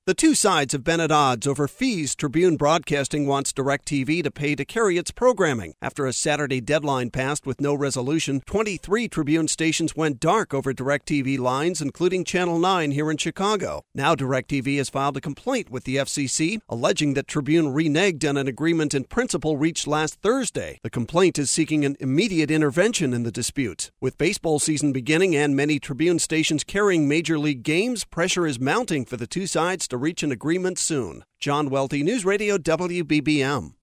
The two sides have been at odds over fees Tribune Broadcasting wants DirecTV to pay to carry its programming. After a Saturday deadline passed with no resolution, 23 Tribune stations went dark over DirecTV lines, including Channel 9 here in Chicago. Now DirecTV has filed a complaint with the FCC, alleging that Tribune reneged on an agreement in principle reached last Thursday. The complaint is seeking an immediate intervention in the dispute. With baseball season beginning and many Tribune stations carrying Major League games, pressure is mounting for the two sides to reach an agreement soon. John Welty, News Radio WBBM.